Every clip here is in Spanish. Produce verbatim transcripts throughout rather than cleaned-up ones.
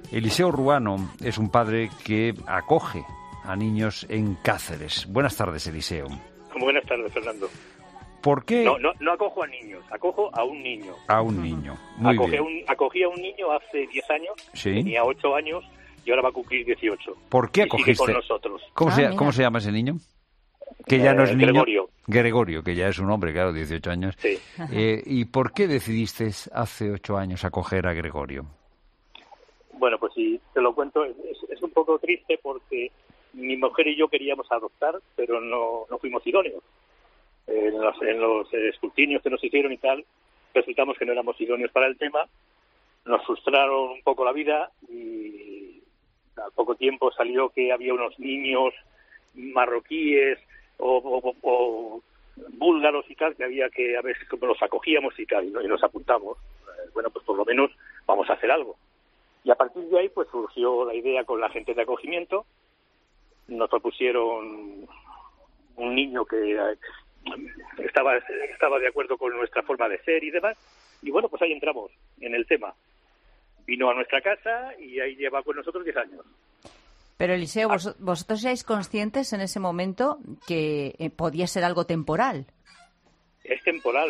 Eliseo Ruano es un padre que acoge a niños en Cáceres. Buenas tardes, Eliseo. Buenas tardes, Fernando. ¿Por qué? No, no, no acojo a niños, acojo a un niño. A un niño, muy acogí bien. A un, acogí a un niño hace diez años, ¿Sí? Tenía ocho años y ahora va a cumplir dieciocho. ¿Por qué y acogiste? Sigue con nosotros. ¿Cómo, Ah, se, mira. ¿Cómo se llama ese niño? Que ya no es Eh, niño. Gregorio. Gregorio, que ya es un hombre, claro, dieciocho años. Sí. Eh, ¿Y por qué decidiste hace ocho años acoger a Gregorio? Bueno, pues si te lo cuento, es, es un poco triste porque mi mujer y yo queríamos adoptar, pero no, no fuimos idóneos. En los, en los escrutinios que nos hicieron y tal, resultamos que no éramos idóneos para el tema, nos frustraron un poco la vida y al poco tiempo salió que había unos niños marroquíes o, o, o búlgaros y tal, que había que a ver cómo los acogíamos y tal, y, ¿no? y nos apuntamos. Eh, bueno, pues por lo menos vamos a hacer algo. Y a partir de ahí pues surgió la idea con la gente de acogimiento. Nos propusieron un niño que estaba estaba de acuerdo con nuestra forma de ser y demás, y bueno, pues ahí entramos en el tema. Vino a nuestra casa y ahí lleva con nosotros diez años. Pero, Eliseo, vos, vosotros seáis conscientes en ese momento que eh, podía ser algo temporal. Es temporal.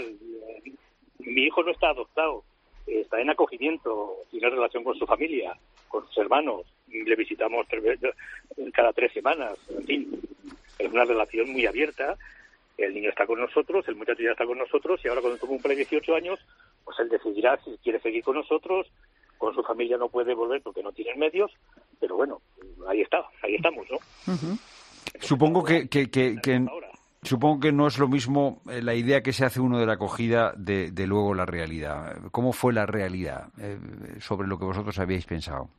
Mi hijo no está adoptado, está en acogimiento, tiene relación con su familia, con sus hermanos, le visitamos tres veces, cada tres semanas, en fin, es una relación muy abierta. El niño está con nosotros, el muchacho ya está con nosotros, y ahora cuando cumple dieciocho años, pues él decidirá si quiere seguir con nosotros. Con su familia no puede volver porque no tienen medios, pero bueno, ahí está, ahí estamos, ¿no? Uh-huh. Supongo que, que, que, que supongo que no es lo mismo eh, la idea que se hace uno de la acogida de, de luego la realidad. ¿Cómo fue la realidad eh, sobre lo que vosotros habíais pensado?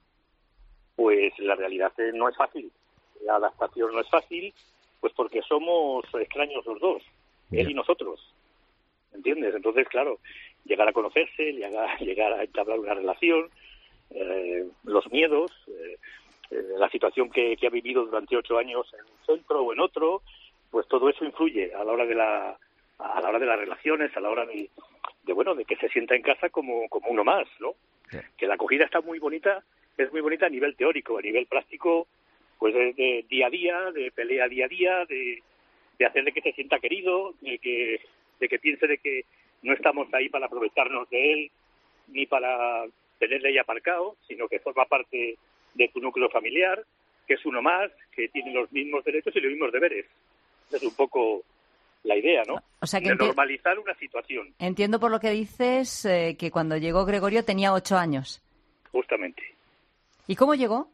Pues la realidad no es fácil, la adaptación no es fácil, pues porque somos extraños los dos, él Yeah. y nosotros, ¿entiendes? Entonces, claro, llegar a conocerse, llegar, llegar a entablar una relación, eh, los miedos, eh, eh, la situación que, que ha vivido durante ocho años en un centro o en otro, pues todo eso influye a la hora de la a la hora de las relaciones, a la hora de, de bueno, de que se sienta en casa como, como uno más, ¿no? Yeah. Que la acogida está muy bonita, es muy bonita a nivel teórico, a nivel práctico, pues es de día a día, de pelea día a día, de, de hacerle que se sienta querido, de que, de que piense de que no estamos ahí para aprovecharnos de él, ni para tenerle ahí aparcado, sino que forma parte de tu núcleo familiar, que es uno más, que tiene los mismos derechos y los mismos deberes. Es un poco la idea, ¿no? O sea que de enti- normalizar una situación. Entiendo por lo que dices eh, que cuando llegó Gregorio tenía ocho años. Justamente. ¿Y cómo llegó?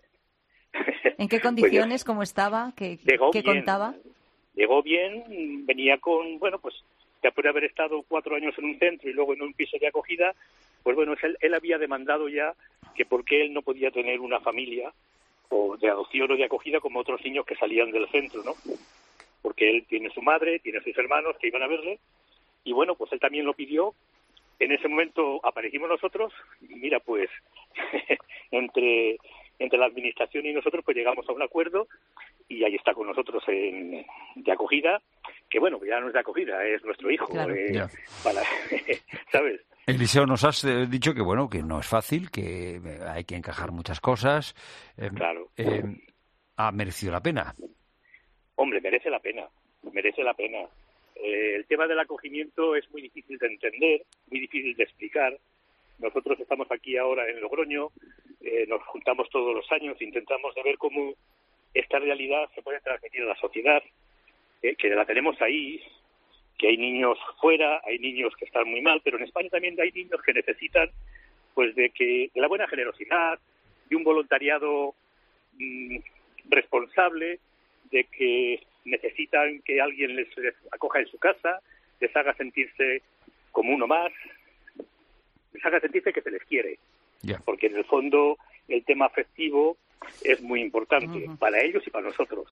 ¿En qué condiciones? Pues, ¿Cómo estaba? ¿Qué, llegó qué bien, contaba? Llegó bien, venía con, bueno, pues después de haber estado cuatro años en un centro y luego en un piso de acogida, pues bueno, él, él había demandado ya que por qué él no podía tener una familia o de adopción o de acogida como otros niños que salían del centro, ¿no? Porque él tiene su madre, tiene sus hermanos que iban a verle, y bueno, pues él también lo pidió. En ese momento aparecimos nosotros, y mira, pues entre entre la administración y nosotros pues llegamos a un acuerdo, y ahí está con nosotros en, de acogida, que bueno, ya no es de acogida, es nuestro hijo, Claro. eh, Yeah. para, ¿sabes? Eliseo, nos has eh, dicho que bueno, que no es fácil, que eh, hay que encajar muchas cosas. Eh, Claro. eh, ¿Ha merecido la pena? Hombre, merece la pena, merece la pena. Eh, el tema del acogimiento es muy difícil de entender, muy difícil de explicar. Nosotros estamos aquí ahora en Logroño, eh, nos juntamos todos los años, intentamos de ver cómo esta realidad se puede transmitir a la sociedad, eh, que la tenemos ahí, que hay niños fuera, hay niños que están muy mal, pero en España también hay niños que necesitan pues de que de la buena generosidad, de un voluntariado mmm, responsable, de que necesitan que alguien les, les acoja en su casa, les haga sentirse como uno más, les haga sentirse que se les quiere. Yeah. Porque en el fondo el tema afectivo es muy importante Uh-huh. para ellos y para nosotros.